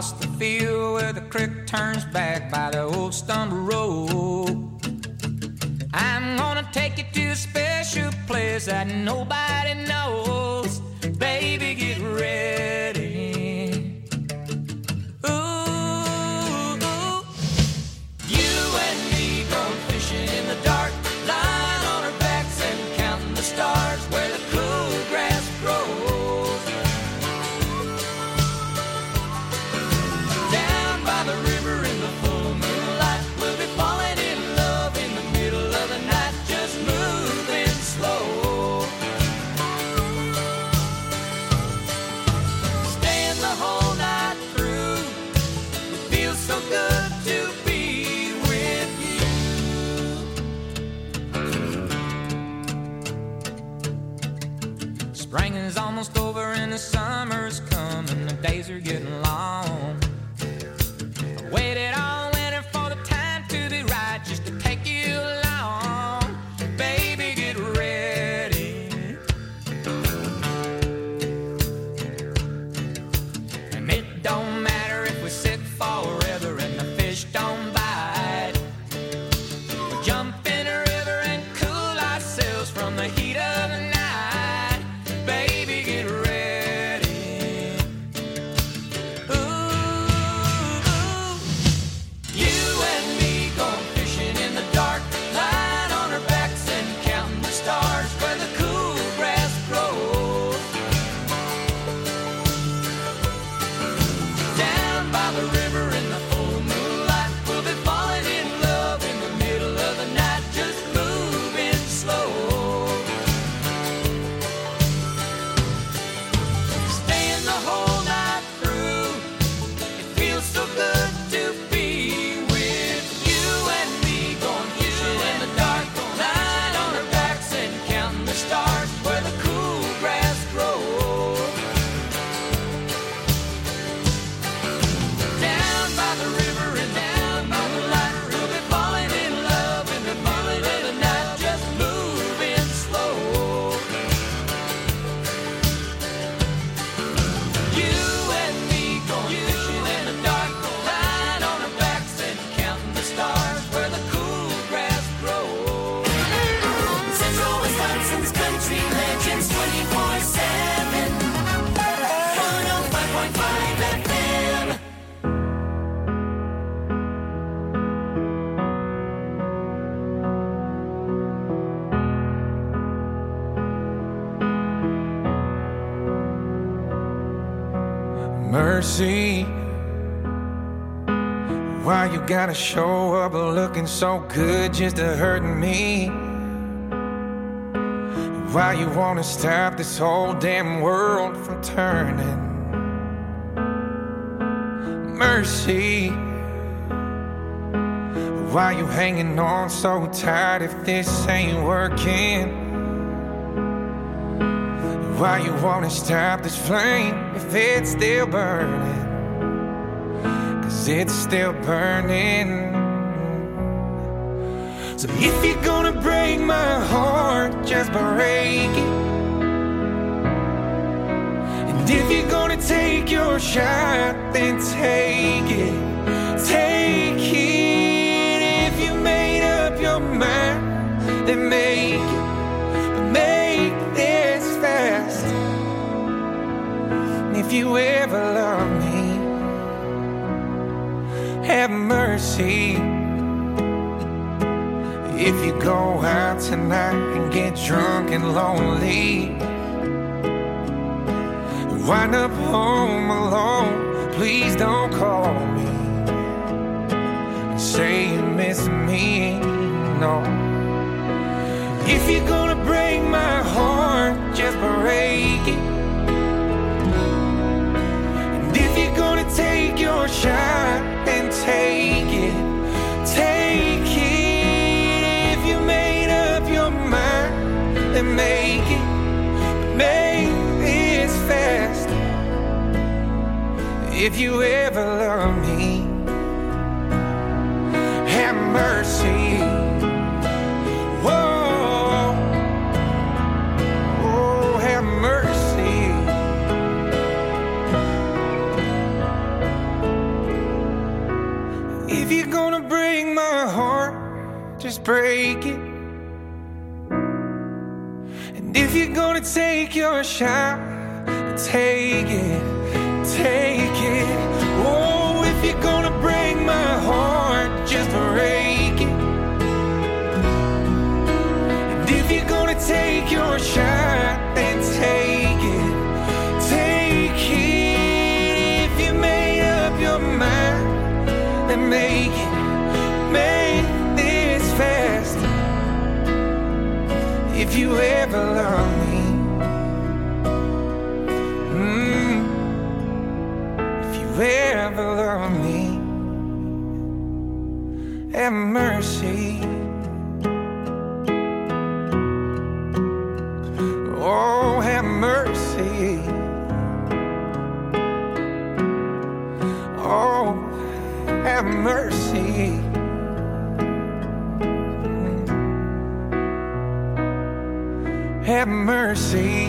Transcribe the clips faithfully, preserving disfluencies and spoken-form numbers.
across the field where the creek turns back by the old stumble road. I'm gonna take you to a special place that nobody knows. Baby, get ready. Ooh, ooh. You and me going fishing in the dark, lying on our backs and counting the stars where the cool grass grows. Down by the river in the full moonlight, we'll be falling in love in the middle of the night, just moving slow. Staying the whole night through, it feels so good to be with you. Spring is almost over and the summer's coming, the days are getting long. I waited all winter for the time to be right, just to take you along. Baby, get ready. And it don't matter if we sit forever and the fish don't bite. We'll jump in a river and cool ourselves from the heat of the night. Baby, get ready. Ooh, you and me going fishing in the dark, lying on our backs and counting the stars where the cool grass grows. Down by the river in the full moonlight, we'll be falling in love in the middle of the night, just moving slow. Staying the whole night through, it feels so good to be with you and me going fishing in the dark, lying on our backs and counting the stars where the cool grass grows. Down by the river and down by the light, we'll be falling in love in the middle of the night, just moving slow. You and me going fishing in the dark, lying on our backs and counting the stars where the cool grass grows. Central Wisconsin's country legends twenty-four seven. one oh five point five F M. Mercy, why you gotta show up looking so good just to hurt me? Why you wanna stop this whole damn world from turning? Mercy, why you hanging on so tight if this ain't working? Why you wanna stop this flame if it's still burning? Cause it's still burning. So if you're gonna break my heart, just break it. And if you're gonna take your shot, then take it. Take it. If you made up your mind, then make it. But make this fast. And if you ever love me, have mercy. If you go out tonight and get drunk and lonely, wind up home alone, please don't call me and say you miss me, no. If you're gonna break my heart, just break it. And if you're gonna take your shot, then take it. Take it. If you made up your mind, then make it. Make this fast. If you ever love me, have mercy. Whoa, oh, have mercy. break it. And if you're gonna take your shot, take it, take it. Oh, if you're gonna break my heart, just break it. And if you're gonna take your shot, then take it, take it. If you made up your mind, then make it, make this fast. If you ever love me, mm, if you ever love me, have mercy. Oh, have mercy. Oh, have mercy. Have mercy.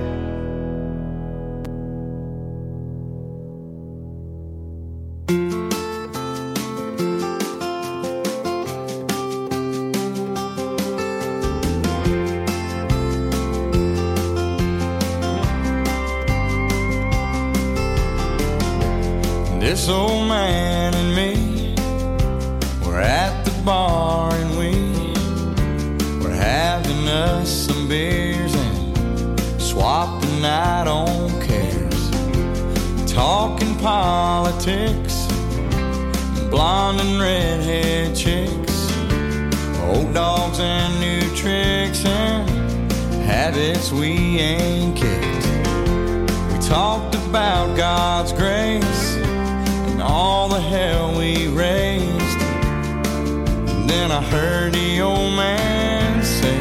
This old man and me were at the bar and we were having us some beers and swapping out on cares, talking politics, blonde and redhead chicks, old dogs and new tricks and habits we ain't kicked. We talked about God's grace and all the hell we raised. And then I heard the old man say,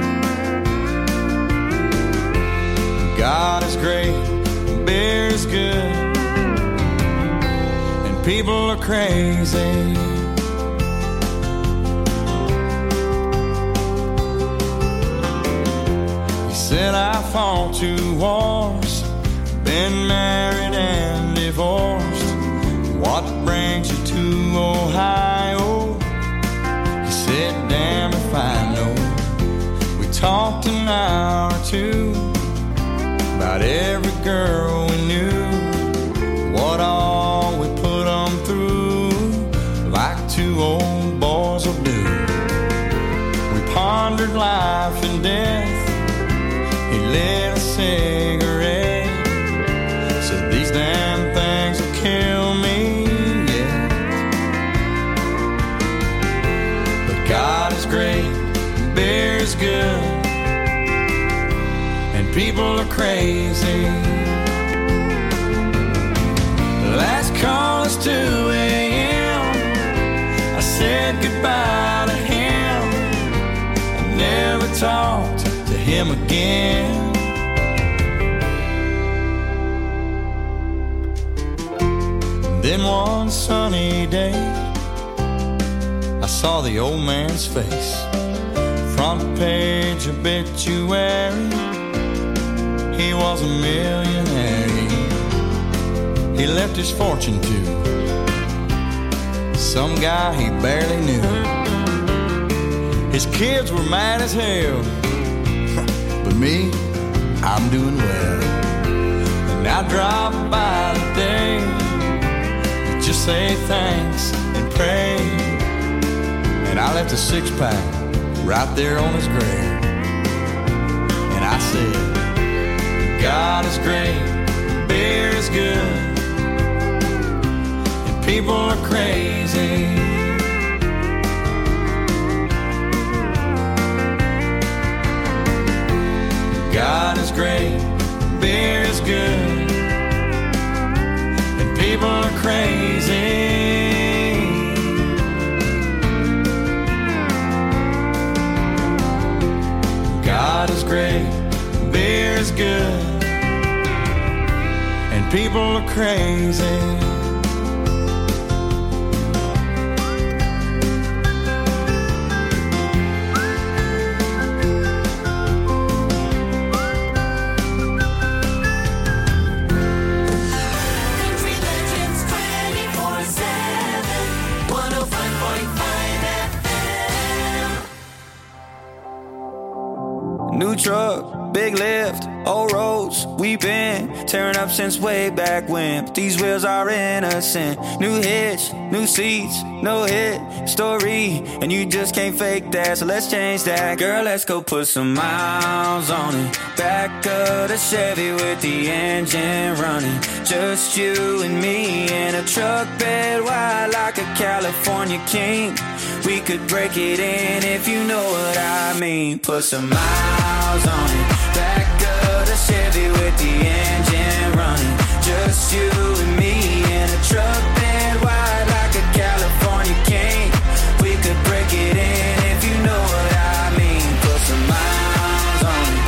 God is great, beer is good, and people are crazy. He said I fought two wars, been married and divorced. What brings you to Ohio? He said, damn if I know. We talked an hour or two about every girl we knew, what all we put them through, like two old boys will do. We pondered life and death. He lit a cigarette, said these damn things will kill me. God is great, beer is good, and people are crazy. Last call is two a.m. I said goodbye to him. I never talked to him again. Then one sunny day I saw the old man's face, front page obituary. He was a millionaire. He left his fortune to some guy he barely knew. His kids were mad as hell, but me, I'm doing well. And I drop by today to just say thanks and pray. And I left a six-pack right there on his grave. And I said, God is great, beer is good, and people are crazy. God is great, beer is good, and people are crazy. God is great, beer is good, and people are crazy. New truck, big lift, old roads, we been tearing up since way back when. But these wheels are innocent. New hitch, new seats, no hit story, and you just can't fake that, so let's change that. Girl, let's go put some miles on it. Back of the Chevy with the engine running. Just you and me in a truck bed wide like a California king. We could break it in if you know what I mean. Put some miles on it. Back of the Chevy with the engine running. Just you and me in a truck bed wide like a California king. We could break it in if you know what I mean. Put some miles on it.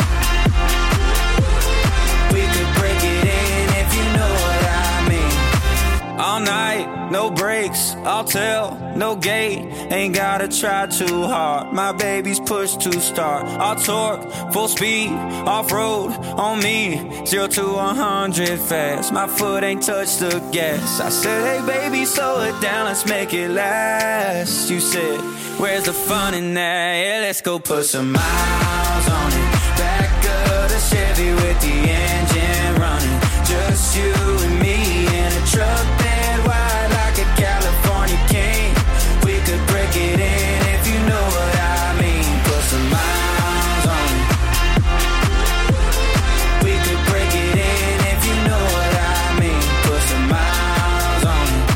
We could break it in if you know what I mean. All night, no brakes, I'll tell, no gate. Ain't gotta try too hard. My baby's push to start. I'll torque, full speed, off-road on me. Zero to one hundred fast. My foot ain't touched the gas. I said, hey baby, slow it down, let's make it last. You said, where's the fun in that? Yeah, let's go put some miles on it. Back of the Chevy with the engine running. Just you and me in a truck bed wide like a California king. We could break it in if you know what I mean. Put some miles on it. We could break it in if you know what I mean. Put some miles on it.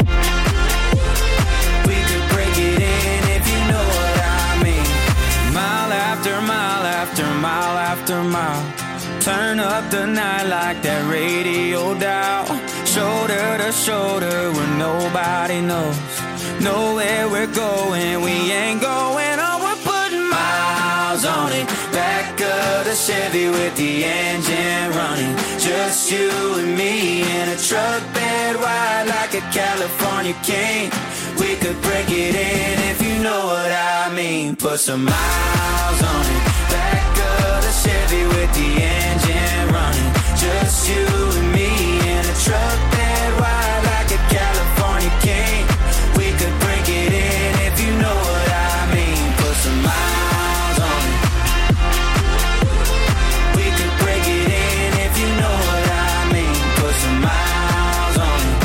We could break it in if you know what I mean. Mile after mile after mile after mile. Turn up the night like that radio dial. Shoulder to shoulder where nobody knows. Know where we're going, we ain't going on. We're putting miles on it. Back of the Chevy with the engine running. Just you and me in a truck bed wide like a California king. We could break it in if you know what I mean. Put some miles on it. Back of the Chevy with the engine running. Just you and me in a truck bed wide like a California king. We could break it in if you know what I mean. Put some miles on it. We could break it in if you know what I mean. Put some miles on it.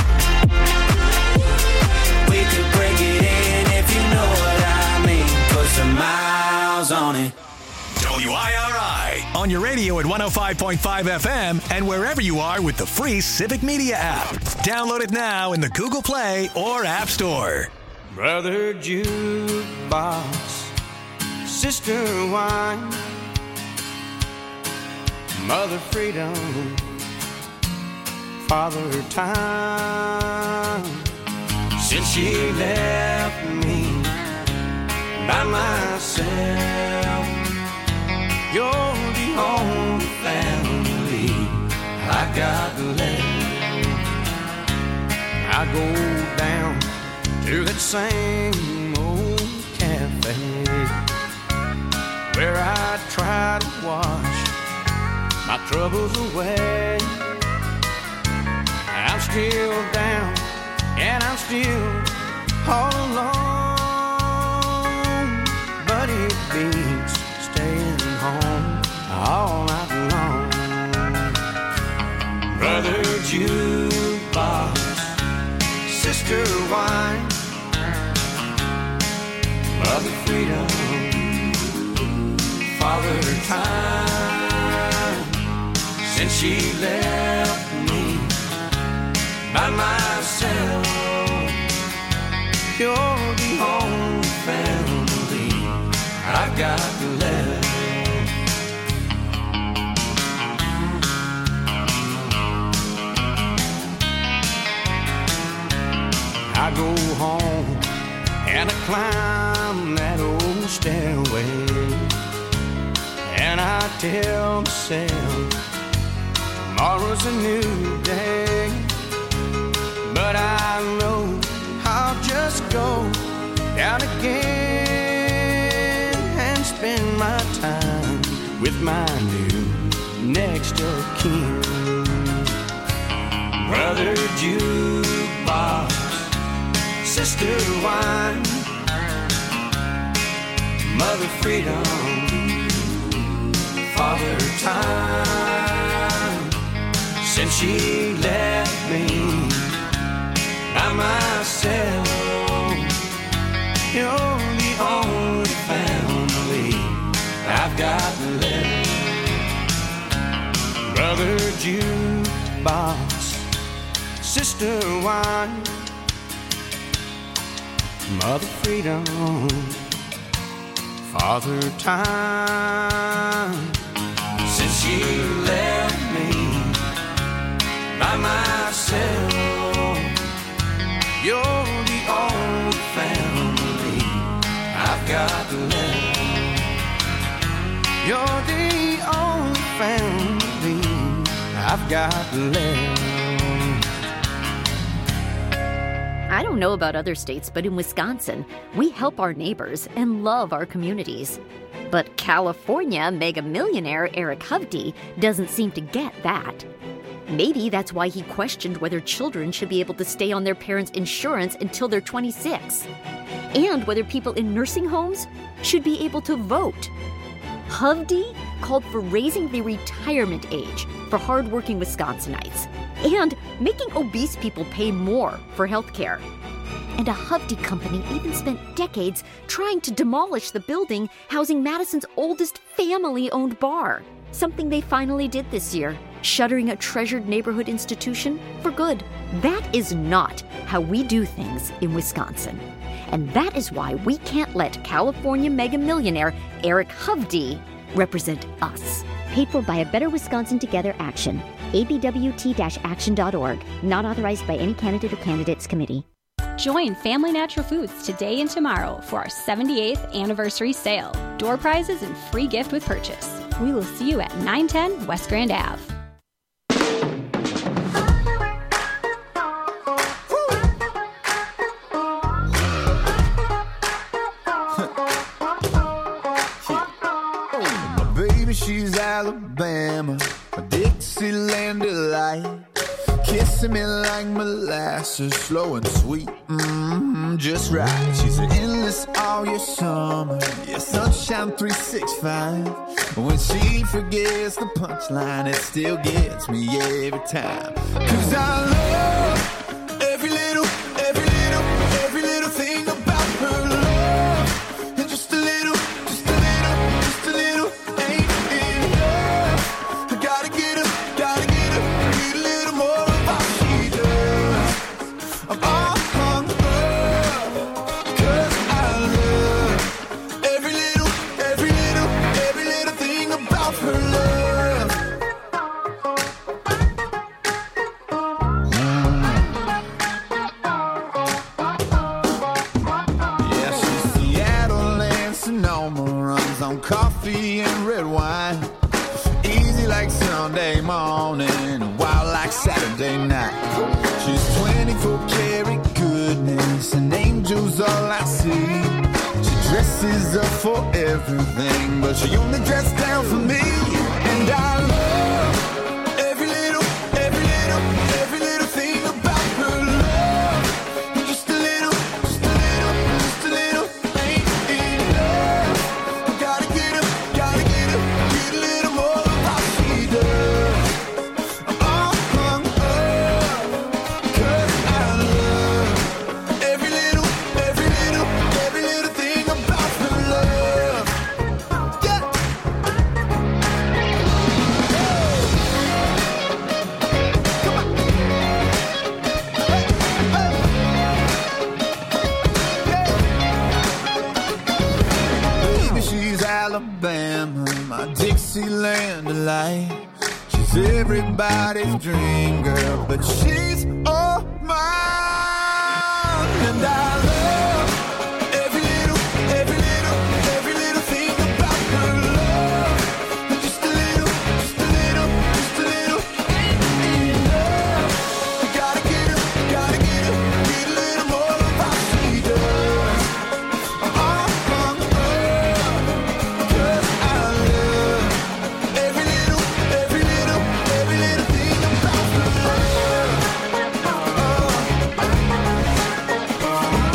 We could break it in if you know what I mean. Put some miles on it. W I R I on your radio at one oh five point five F M and wherever you are with the free Civic Media app. Download it now in the Google Play or App Store. Brother jukebox, sister wine, mother freedom, father time. Since she left me by myself, you're the only family I got left. I go down to that same old cafe where I try to wash my troubles away. I'm still down and I'm still all alone, but it beats staying home all night long. Brother jukebox, sister wine, mother freedom, father time. Since she left me by myself, you're the only family I've got left. I go home and I climb that old stairway, and I tell myself tomorrow's a new day. But I know I'll just go down again and spend my time with my new next of kin. Brother jukebox, sister wine, mother freedom, Father Time, since she left me by myself, you're the only family I've got left. Brother Jukebox, Sister Wine, Mother Freedom, Father Time, since she left me by myself, you're the only family I've got left. You're the only family I've got left. I don't know about other states, but in Wisconsin, we help our neighbors and love our communities. But California mega millionaire Eric Hovde doesn't seem to get that. Maybe that's why he questioned whether children should be able to stay on their parents' insurance until they're twenty-six, and whether people in nursing homes should be able to vote. Hovde called for raising the retirement age for hardworking Wisconsinites and making obese people pay more for health care. And a Hovde company even spent decades trying to demolish the building housing Madison's oldest family-owned bar, something they finally did this year, shuttering a treasured neighborhood institution for good. That is not how we do things in Wisconsin. And that is why we can't let California mega millionaire Eric Hovde represent us. Paid for by a Better Wisconsin Together Action. A B W T action dot org. Not authorized by any candidate or candidates committee. Join Family Natural Foods today and tomorrow for our seventy-eighth anniversary sale. Door prizes and free gift with purchase. We will see you at nine ten West Grand Ave. She's Alabama, a Dixieland delight, kissing me like molasses, slow and sweet, mm-hmm, just right. She's an endless all year summer, yeah, sunshine three sixty-five. When she forgets the punchline, it still gets me every time. 'Cause I love every little, every little, every little thing about her love, and just a little, just a little, just a little. Coffee and red wine, easy like Sunday morning, wild like Saturday night. She's twenty-four karat goodness, and angels all I see. She dresses up for everything, but she only dresses down for me. And I love every little, every little, every little thing about her love. Just a little, just a little, just a little, ain't enough. Gotta get her, gotta get her, get a little more of how she does. Oh, oh, oh, 'cause I love every little, every little, every little thing about her love. Yeah. Come on. Hey, hey. Yeah. Baby, she's Alabama, my Dixieland delight. She's everybody's dream girl, but she's all mine. And I love every little, every little, every little thing about her love. And just a little, just a little, just a little ain't enough. I gotta get her, gotta get her, get a little more of how she does. Oh, oh, oh, 'cause I love every little, every little, every little thing about her love. Oh, oh, oh.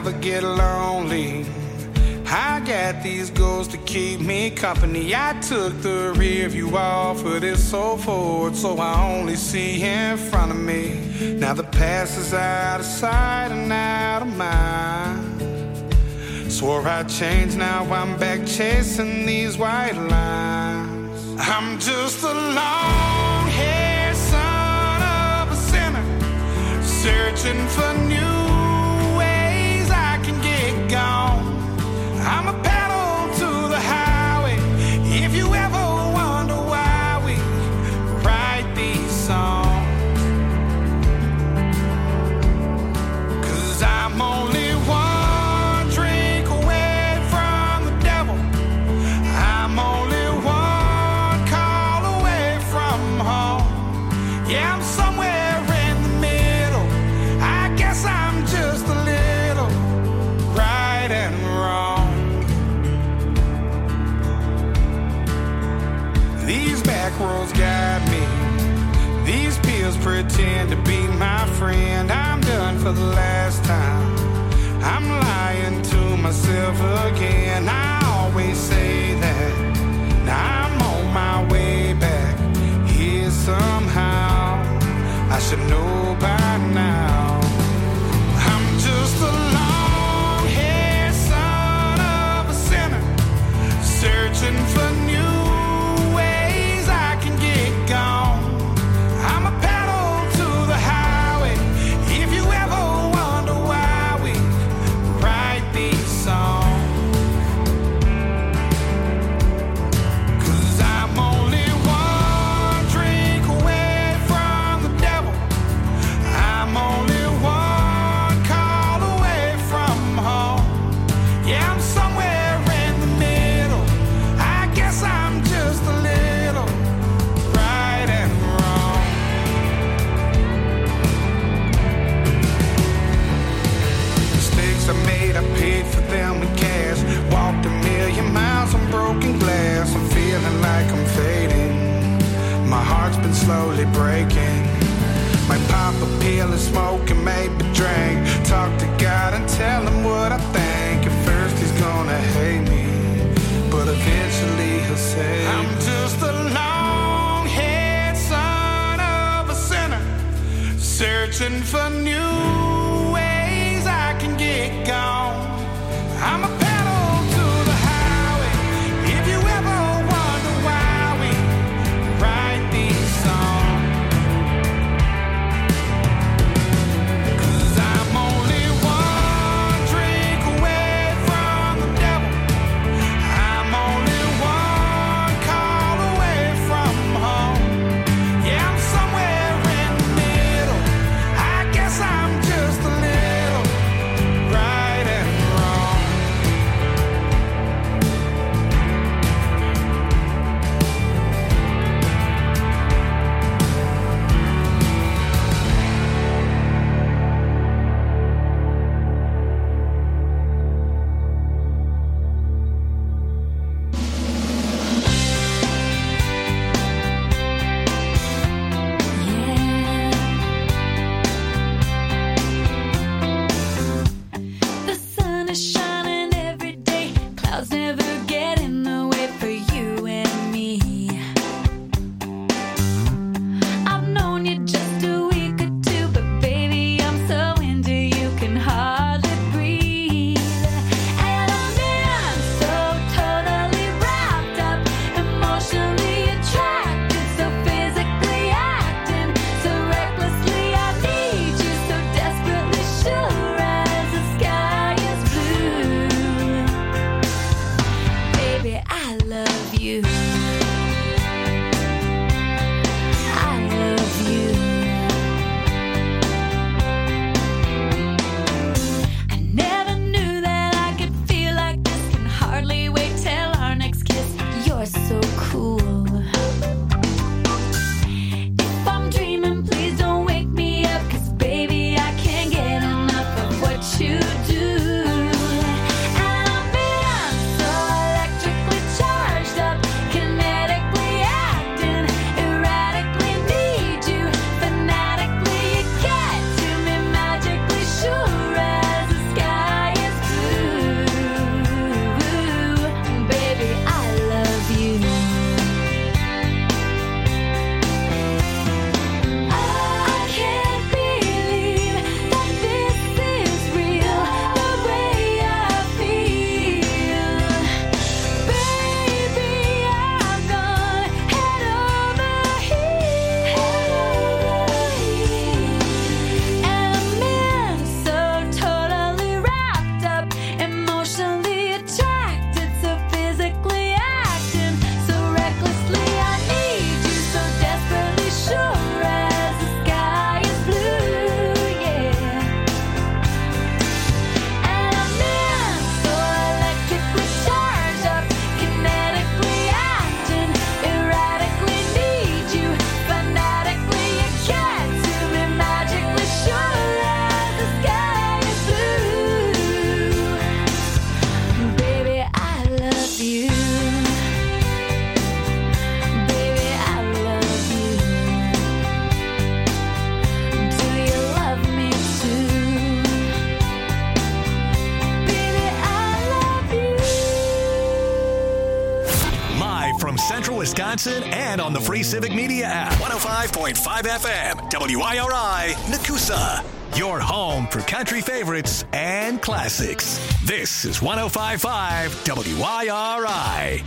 ever get lonely, I got these goals to keep me company. I took the rear view off of this so forward, so I only see in front of me. Now the past is out of sight and out of mind. Swore I'd change, now I'm back chasing these white lines. I'm just a long-haired son of a sinner, searching for new ways I can get gone. I'm a pedal to the highway. If you ever wonder why we write these songs, 'cause I'm only one drink away from the devil. I'm only one call away from home. Yeah, I'm somewhere in the middle. I guess I'm just a little right and wrong. These back roads guide me. These pills pretend to be my friend. I'm done for the last time. I'm lying to myself again. I always say that. Now I'm on my way back here somehow. I should know by now. I'm just a long-haired son of a sinner, searching for new gone. I'm a pedal to the highway. If you ever wonder why we write these songs, 'cause I'm only one drink away from the devil. I'm only one call away from home. Yeah, I'm somewhere in the middle. I guess I'm just a little I made, I paid for them with cash. Walked a million miles on broken glass. I'm feeling like I'm fading. My heart's been slowly breaking. Might pop a pill and smoke and maybe drink. Talk to God and tell him what I think. At first he's gonna hate me, but eventually he'll say I'm just a long-haired son of a sinner, searching for new ways I can get gone. I'm a pedal to the highway. If you ever wonder why we write these songs, 'cause I'm only one drink away from the devil. I'm only one call away from home. Yeah, I'm somewhere in the middle. I guess I Wisconsin, and on the free Civic Media app. one oh five point five F M, W I R I, Nakusa. Your home for country favorites and classics. This is one oh five point five W I R I.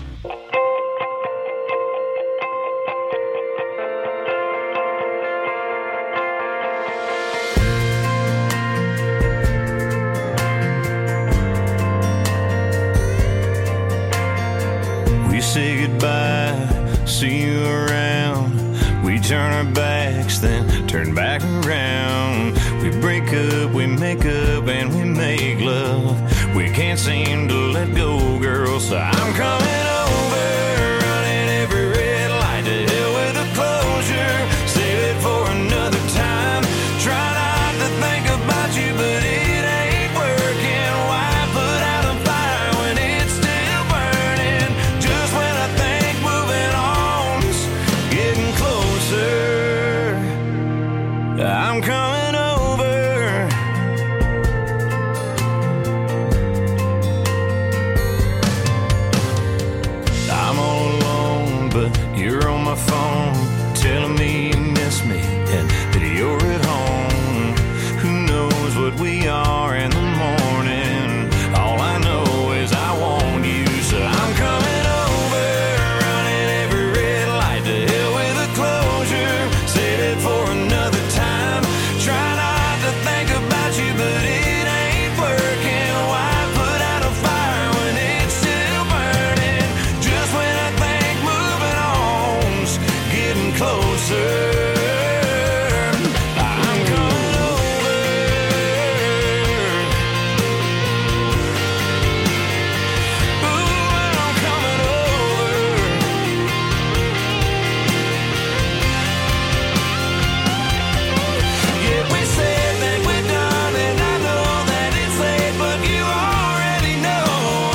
We say goodbye, see you around. We turn our backs, then turn back around. We break up, we make up, and we make love. We can't seem to let go, girl, so I'm coming over, running every red light. To hell with the closure, save it for another time. Try not to think about you, but it ain't working. Why put out a fire when it's still burning? Just when I think moving on's getting closer, I'm coming over. I'm all alone, but you're on my phone, telling me you miss me and that you're at home. Who knows what we are in the morning? All I know is I want you, so I'm coming over, running every red light. To hell with a closure, save it for another time. Try not to think about you, but it ain't working. Why put out a fire when it's still burning? Just when I think moving on's getting closer, I'm coming over. Ooh, I'm coming over. Yeah, we said that we're done, and I know that it's late, but you already know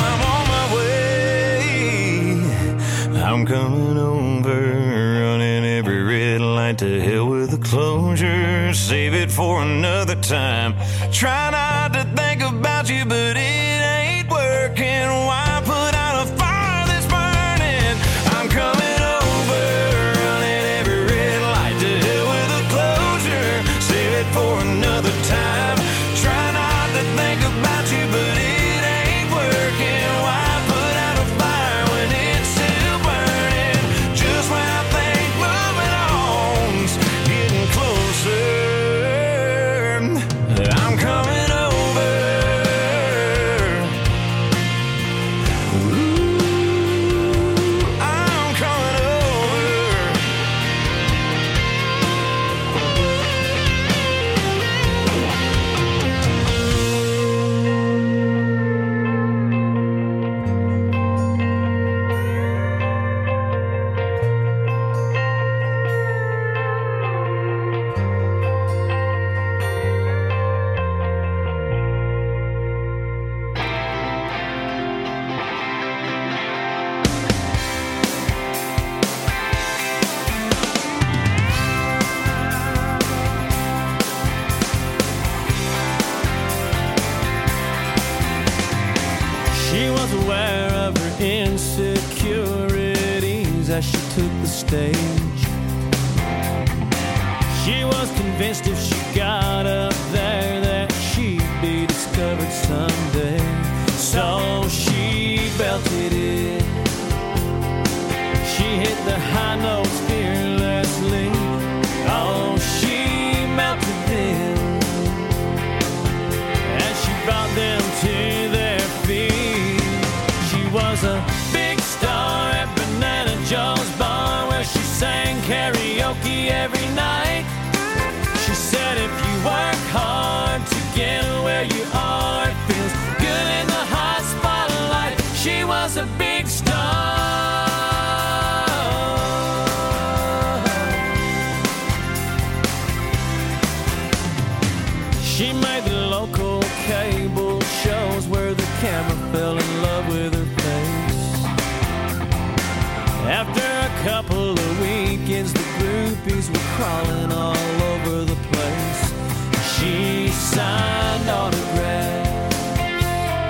I'm on my way. I'm coming over, running every red light. To hell with the closure, save it for another time. Try not to think about you, but it ain't working. Why put out a fire that's burning? I'm coming over, running every red light. To hell with the closure, save it for another time. Try not to think about you, but it ain't working. Why put out a fire when it's still burning? Just when I think moving on's getting closer, I'm coming over. Ooh, I'm coming over. She was aware of her insecurities as she took the stage. She was convinced if she got up there that she'd be discovered someday. So she belted it. She hit the high notes fearlessly. Oh, she melted them as she brought them to their feet. She was a big star at Banana Joe's bar, where she sang karaoke every night. She said if you work hard to get where you are, it feels good in the hot spotlight. She was a big star. She made the local cable shows where the camera fell in love with her face. After a couple of weekends, the groupies were crawling all over the place. She signed autographs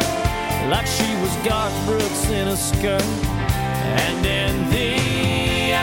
like she was Garth Brooks in a skirt. And in the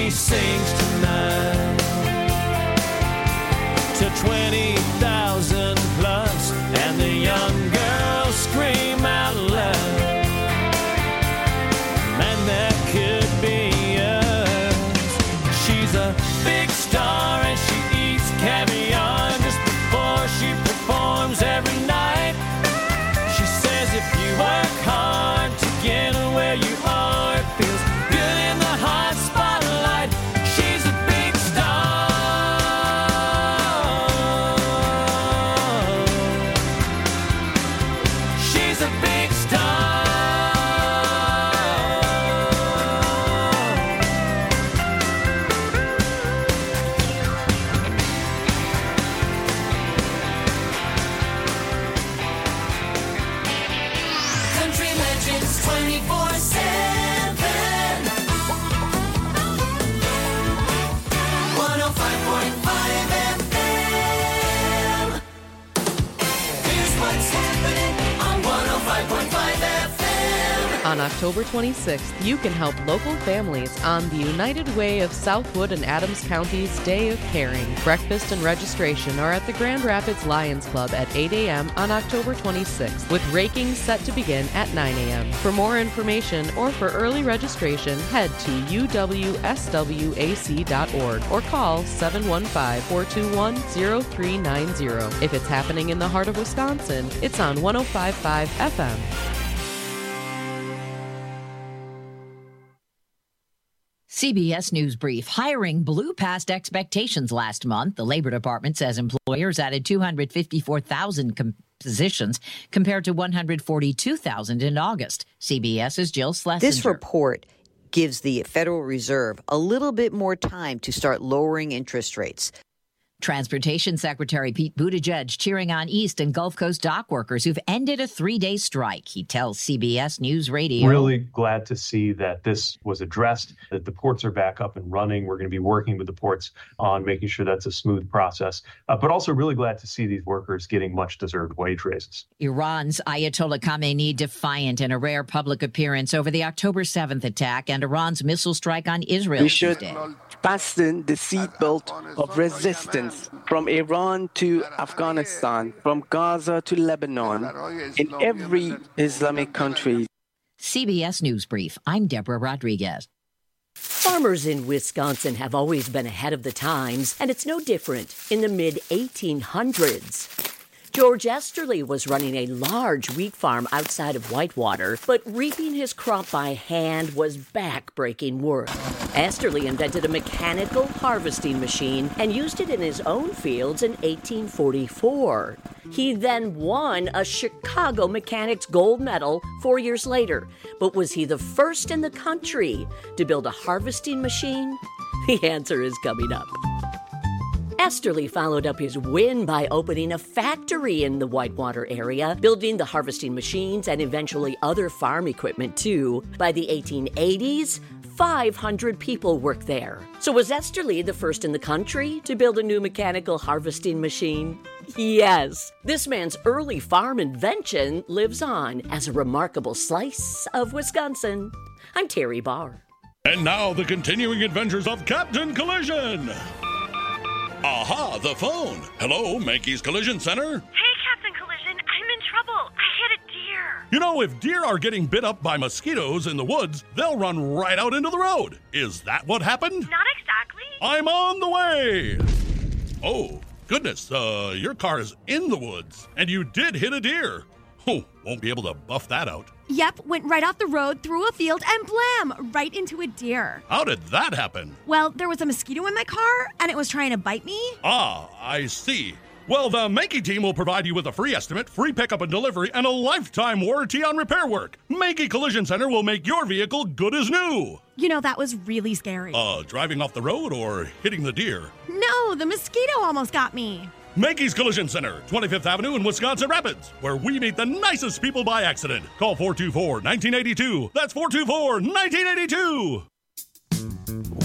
she sings tonight to twenty thousand plus, and the young girls scream out loud, man, that could be us. She's a big star and she eats caviar just before she performs every night. She says if you work hard to get where you are, it feels good in the hot spotlight. She's a big star. She's a big star. Country Legends twenty-four seven. one oh five point five F M. Here's what's happening on one oh five point five F M. On October twenty-sixth, you can help local families on the United Way of Southwood and Adams County's Day of Caring. Breakfast and registration are at the Grand Rapids Lions Club at eight a.m. on October twenty-sixth, with raking set to begin at nine a.m. For more information or for early registration, head to u w s w a c dot org or call seven one five, four two one, zero three nine zero. If it's happening in the heart of Wisconsin, it's on one oh five point five F M. C B S News Brief. Hiring blew past expectations last month. The Labor Department says employers added two hundred fifty-four thousand com- positions compared to one hundred forty-two thousand in August. CBS's Jill Schlesinger. This report gives the Federal Reserve a little bit more time to start lowering interest rates. Transportation Secretary Pete Buttigieg cheering on East and Gulf Coast dock workers who've ended a three-day strike. He tells C B S News Radio. Really glad to see that this was addressed, that the ports are back up and running. We're going to be working with the ports on making sure that's a smooth process, uh, but also really glad to see these workers getting much-deserved wage raises. Iran's Ayatollah Khamenei defiant in a rare public appearance over the October seventh attack and Iran's missile strike on Israel. We should fasten the seatbelt of resistance from Iran to Afghanistan, from Gaza to Lebanon, in every Islamic country. C B S News Brief. I'm Deborah Rodriguez. Farmers in Wisconsin have always been ahead of the times, and it's no different in the mid eighteen hundreds. George Esterly was running a large wheat farm outside of Whitewater, but reaping his crop by hand was back-breaking work. Esterly invented a mechanical harvesting machine and used it in his own fields in eighteen forty-four. He then won a Chicago Mechanics Gold Medal four years later. But was he the first in the country to build a harvesting machine? The answer is coming up. Esterly followed up his win by opening a factory in the Whitewater area, building the harvesting machines and eventually other farm equipment too. By the eighteen eighties, five hundred people worked there. So was Esterly the first in the country to build a new mechanical harvesting machine? Yes. This man's early farm invention lives on as a remarkable slice of Wisconsin. I'm Terry Barr. And now the continuing adventures of Captain Collision. Aha, the phone. Hello, Mankey's Collision Center. Hey, Captain Collision, I'm in trouble. I hit a deer. You know, if deer are getting bit up by mosquitoes in the woods, they'll run right out into the road. Is that what happened? Not exactly. I'm on the way. Oh, goodness, uh, your car is in the woods, and you did hit a deer. Oh, won't be able to buff that out. Yep, went right off the road, through a field, and blam, right into a deer. How did that happen? Well, there was a mosquito in my car, and it was trying to bite me. Ah, I see. Well, the Mankey team will provide you with a free estimate, free pickup and delivery, and a lifetime warranty on repair work. Mankey Collision Center will make your vehicle good as new. You know, that was really scary. Uh, driving off the road or hitting the deer? No, the mosquito almost got me. Mankey's Collision Center, twenty-fifth Avenue in Wisconsin Rapids, where we meet the nicest people by accident. Call four two four, one nine eight two. That's four two four, one nine eight two.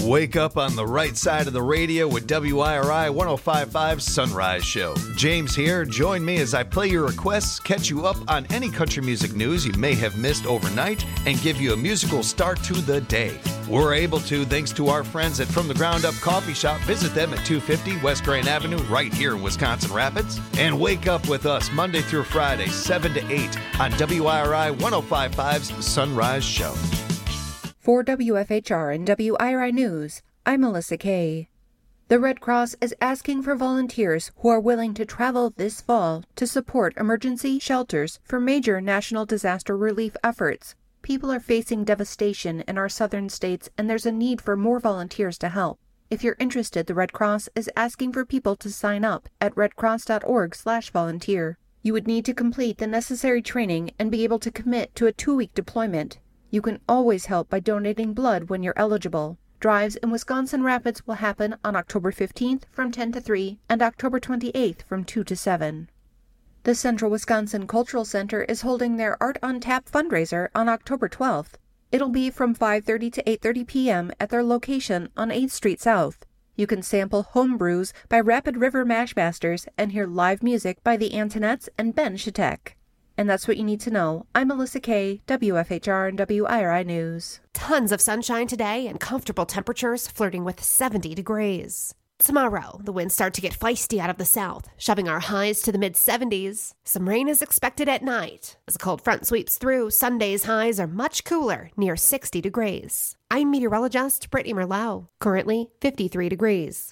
Wake up on the right side of the radio with W I R I one oh five point five Sunrise Show. James here. Join me as I play your requests, catch you up on any country music news you may have missed overnight, and give you a musical start to the day. We're able to thanks to our friends at From the Ground Up Coffee Shop. Visit them at two fifty West Grand Avenue right here in Wisconsin Rapids. And wake up with us Monday through Friday, seven to eight on W I R I one oh five point five's Sunrise Show. For W F H R and W I R I News, I'm Melissa Kay. The Red Cross is asking for volunteers who are willing to travel this fall to support emergency shelters for major national disaster relief efforts. People are facing devastation in our southern states, and there's a need for more volunteers to help. If you're interested, the Red Cross is asking for people to sign up at redcross.org slash volunteer. You would need to complete the necessary training and be able to commit to a two-week deployment. You can always help by donating blood when you're eligible. Drives in Wisconsin Rapids will happen on October fifteenth from ten to three and October twenty-eighth from two to seven. The Central Wisconsin Cultural Center is holding their Art on Tap fundraiser on October twelfth. It'll be from five thirty to eight thirty p.m. at their location on eighth Street South. You can sample home brews by Rapid River Mashmasters and hear live music by the Antonettes and Ben Shatek. And that's what you need to know. I'm Melissa Kay, W F H R and W I R I News. Tons of sunshine today and comfortable temperatures flirting with seventy degrees. Tomorrow, the winds start to get feisty out of the south, shoving our highs to the mid-seventies. Some rain is expected at night. As a cold front sweeps through, Sunday's highs are much cooler, near sixty degrees. I'm meteorologist Brittany Merlot, currently fifty-three degrees.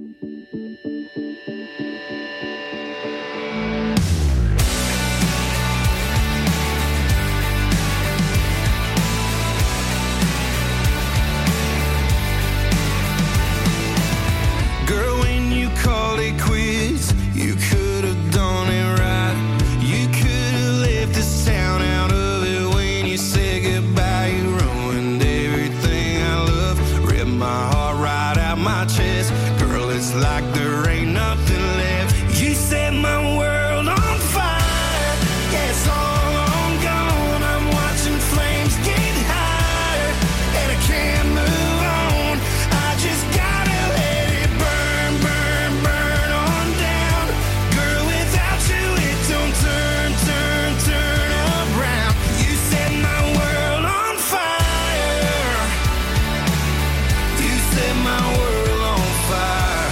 Girl, when you called it quits, you could have done it right. You could have left this town out of it when you said goodbye. You ruined everything I love, ripped my heart right out my chest. Girl, it's like there ain't nothing left. You set my world on fire. Yeah, it's all on gone. I'm watching flames get higher, and I can't move on. I just gotta let it burn, burn, burn on down. Girl, without you it don't turn, turn, turn around. You set my world on fire. You set my world on fire.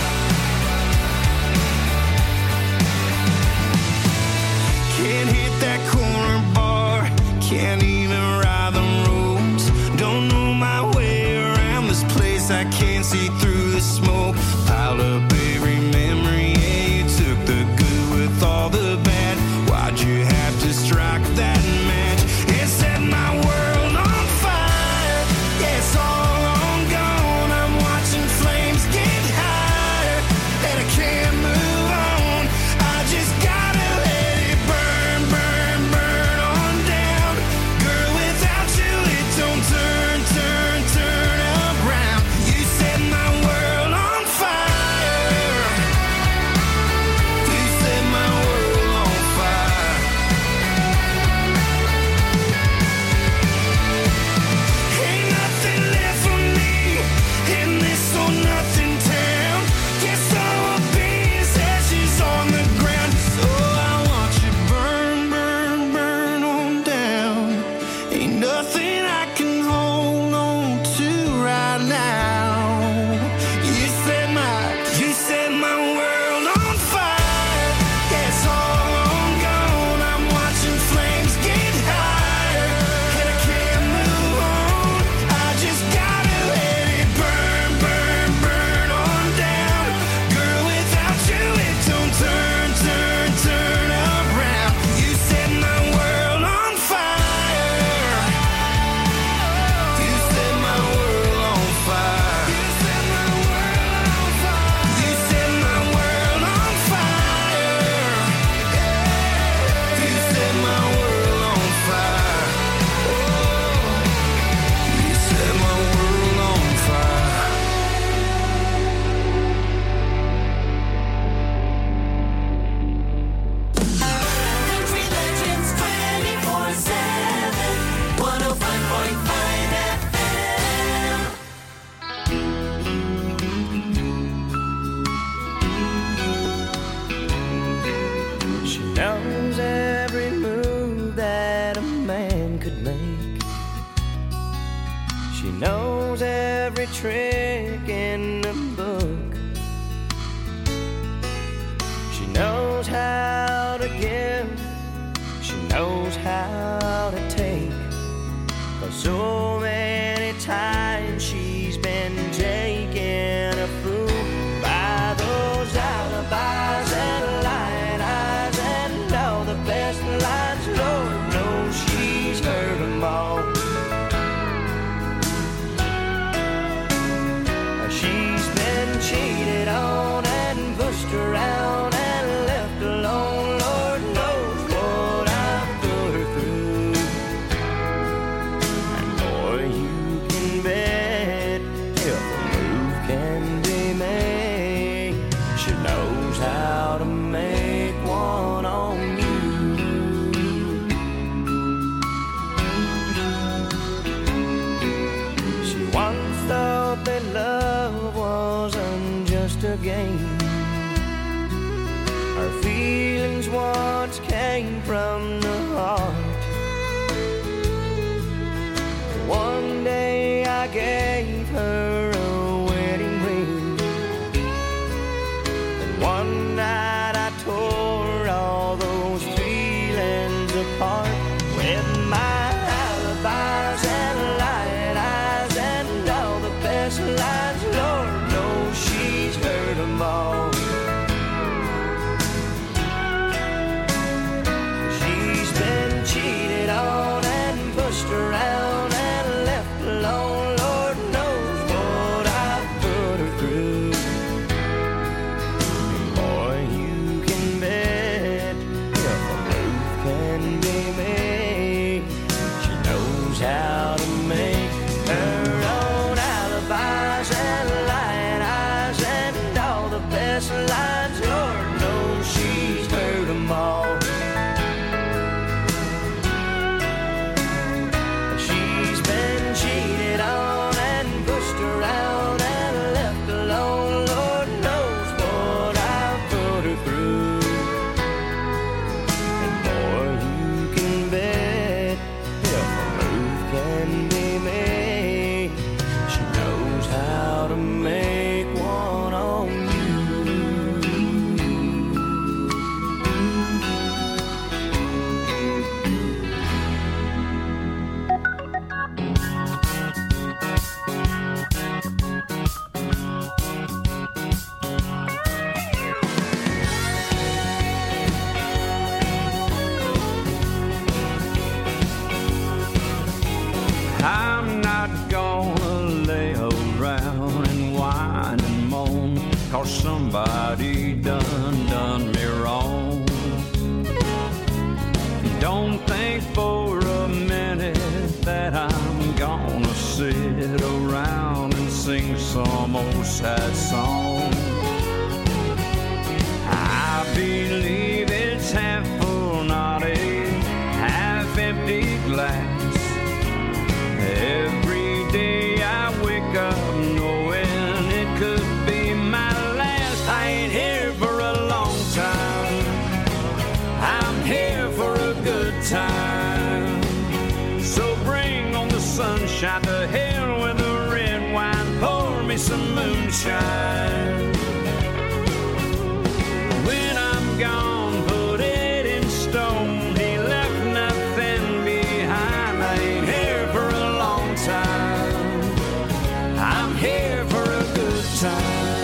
Can't hit that corner bar, can't even ride the roads. Don't know my way around this place, I can't see through the smoke. Piled up every memory, yeah, you took the good with all the bad. Why'd you have to strike that match and set my world on fire? Yeah, it's all on gone. I'm watching flames get higher, and I can't move on. I just gotta let it burn, burn, burn on down. Girl, without you it don't turn, turn, turn around. You set my world on fire. trick in the book. She knows how to give, she knows how to take. For so many times she's been taken a fool by those alibis and lying eyes and all the best lines. Lord knows she's heard them all. She's been cheated on and pushed around and left alone. Lord knows what I've put her through. And boy, you can bet if a move can be made, she knows how to make one on you. She once thought that love wasn't just a game. Her feelings once came from the heart. One day I gave her a wedding ring, and one night I tore all those feelings apart with my alibis and lying eyes and all the best lines. Lord knows she's heard them all. She's been cheated on and pushed around and left alone. Lord knows what I've put her through. And boy, you can bet if a move can be made, she knows how to make her own alibis and lying eyes and all the best lines. Lord knows she's heard them all. She's been cheated on and pushed around and left alone. Lord knows what I've put her through. And boy, you can bet if a move can be made, she knows how to make one on you. I'm not gonna lay around and whine and moan, 'cause somebody done done me wrong. Don't think for a minute that I'm gonna sit around and sing some old sad song. I believe it's half full, not a half empty glass. Every day I wake up knowing it could be my last. I ain't here for a long time, I'm here for a good time. So bring on the sunshine, to hell with the red wine, pour me some moonshine. When I'm gone, put it in stone, he left nothing behind. I ain't here for a long time, I'm here for a good time.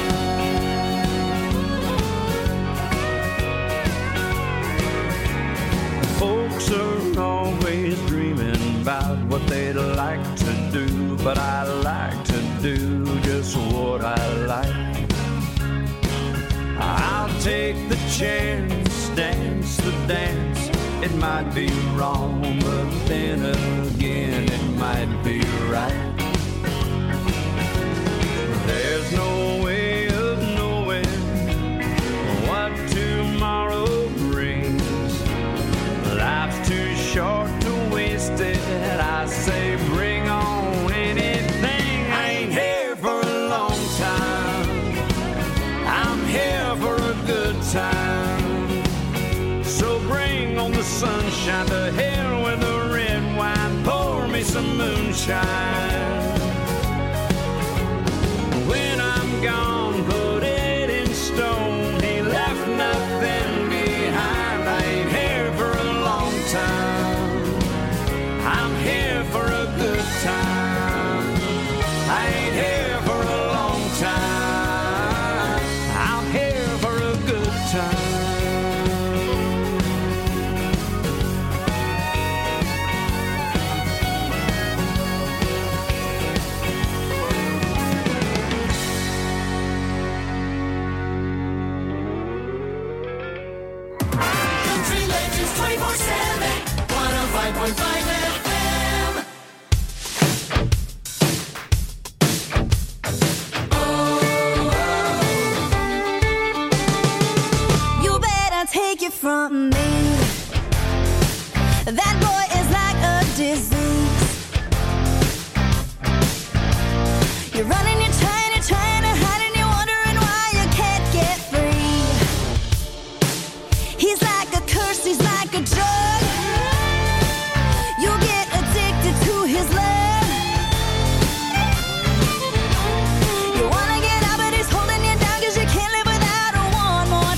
Folks are always dreaming about what they'd like to do, but I like to do just what I like. I'll take the chance, dance the dance. It might be wrong, but then again it might be right. There's no way of knowing what tomorrow brings. Life's too short to waste it. I say bring on anything. I ain't here for a long time, I'm here for a good time. So bring on the sunshine, to hell with the red wine, pour me some moonshine. from me. That boy is like a disease. You're running, you're trying, you're trying to hide, and you're wondering why you can't get free. He's like a curse, he's like a drug. You'll get addicted to his love. You wanna get out, but he's holding you down, 'cause you can't live without a one more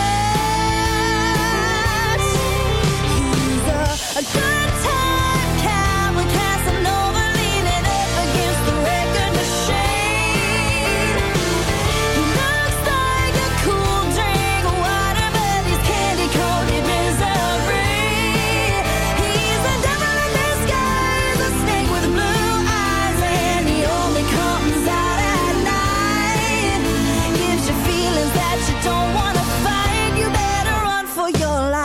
touch. He's a, a good time cowboy, Casanova, leaning up against the record machine. He looks like a cool drink of water, but he's candy-coated misery. He's a devil in disguise, a snake with blue eyes, and he only comes out at night. Gives you feelings that you don't want to fight. You better run for your life.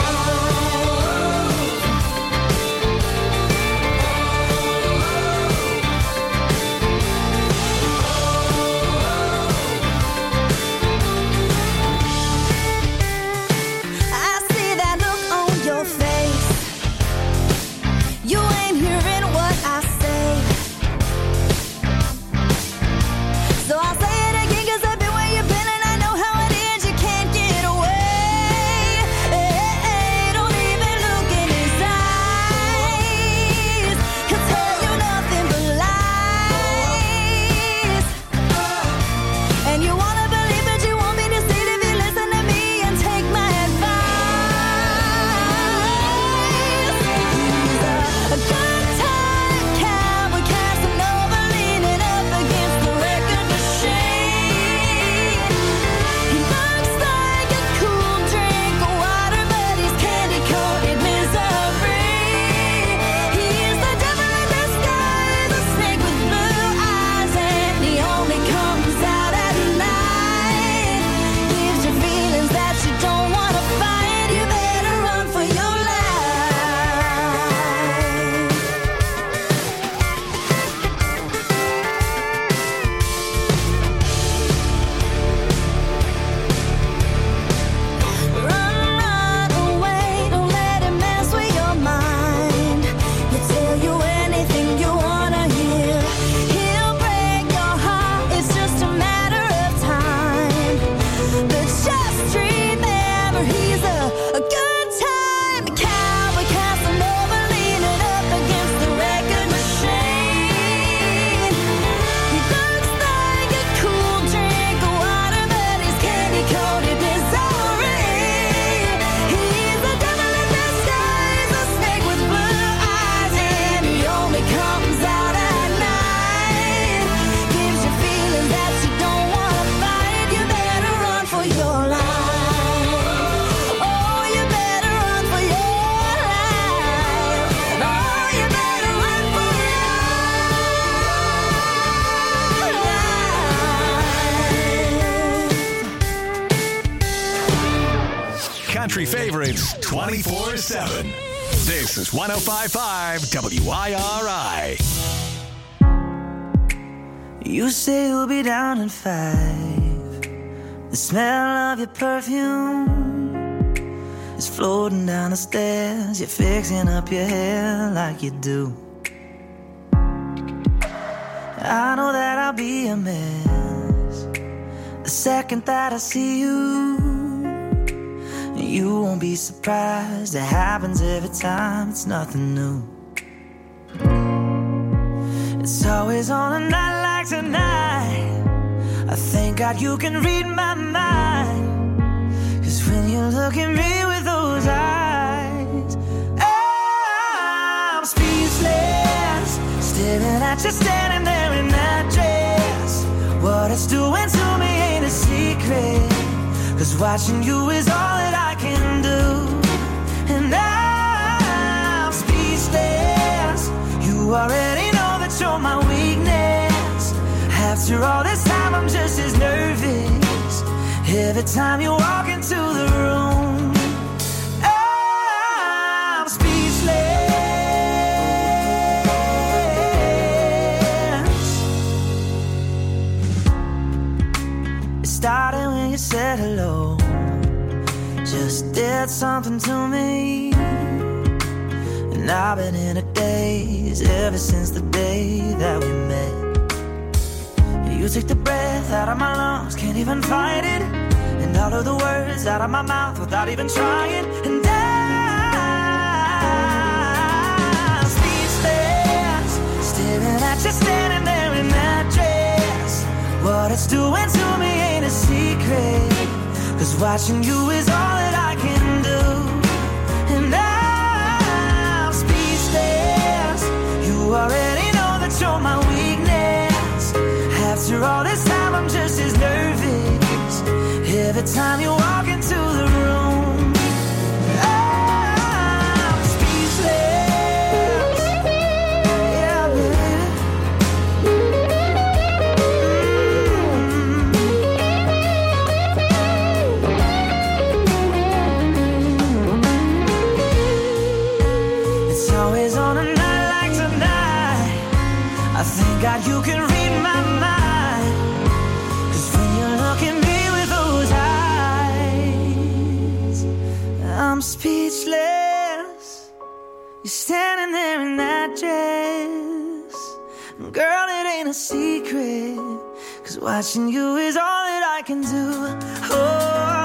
I see that look on your face. You ain't hearing what I say. So I'll say it again, 'cause I've been where you've been, and I know how it is. You can't get away. Don't even look in his eyes. He'll tell you nothing but lies. And you wanna believe, but you won't be deceived if you listen to me and take my advice. He's a, a good time cowboy, Casanova, leaning up against the record machine. He looks like a cool drink of water, but he's candy-coated misery. He's the devil in disguise, a snake with blue eyes, and he only comes out at night. Gives you feelings that you don't want to fight. You better run for your life. Run, run away, don't let him mess with your mind. He'll tell you anything you wanna hear. He'll break your heart, it's just a matter of time. But just remember, he's a, a good time cowboy, Casanova, leaning up against the record machine. He looks like a cool drink of water, but he's candy-coated misery. He's the devil in disguise, a snake with blue eyes, and he only comes out at night. Gives you feelings that you don't want to fight. You better run for your life. Oh, you better run for your life. Oh, you better run for Country favorites twenty-four seven. This is one oh five point five W I R I. You say you'll be down in five. The smell of your perfume is floating down the stairs. You're fixing up your hair like you do. I know that I'll be a mess the second that I see you. You won't be surprised, it happens every time, it's nothing new. It's always on a night like tonight. I thank God you can read my mind. 'Cause when you look at me with those eyes, I'm speechless, staring at you standing there in that dress. What it's doing to me ain't a secret, 'cause watching you is all that I can do. And I'm speechless, you already know that you're my weakness. After all this time I'm just as nervous every time you walk into the room. I'm speechless. It started when you said hello, just did something to me. And I've been in a daze ever since the day that we met. You took the breath out of my lungs, can't even fight it. And all of the words out of my mouth without even trying. And I'm speechless, staring at you standing there in that dress. What it's doing to me ain't a secret, 'cause watching you is all that I can do. And I'm speechless, you already know that you're my weakness. After all this time I'm just as nervous every time you walk into the room. I'm speechless, yeah, baby. It's always on a night like tonight, I thank God you can read my mind. I'm speechless, you're standing there in that dress. Girl, it ain't a secret, 'cause watching you is all that I can do. Oh,